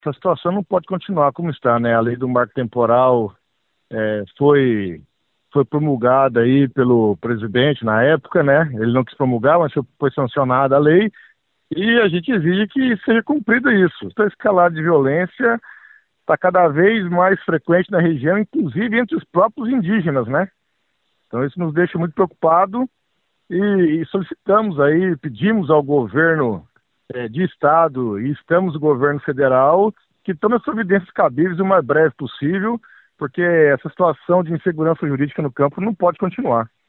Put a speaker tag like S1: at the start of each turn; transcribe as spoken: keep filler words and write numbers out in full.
S1: essa situação não pode continuar como está, né? A lei do marco temporal é, foi, foi promulgada aí pelo presidente na época, né? Ele não quis promulgar, mas foi sancionada a lei e a gente exige que seja cumprida isso. Essa escalada de violência está cada vez mais frequente na região, inclusive entre os próprios indígenas, né? Então isso nos deixa muito preocupado e, e solicitamos aí, pedimos ao governo eh, de estado e estamos no governo federal que tome as providências cabíveis o mais breve possível, porque essa situação de insegurança jurídica no campo não pode continuar.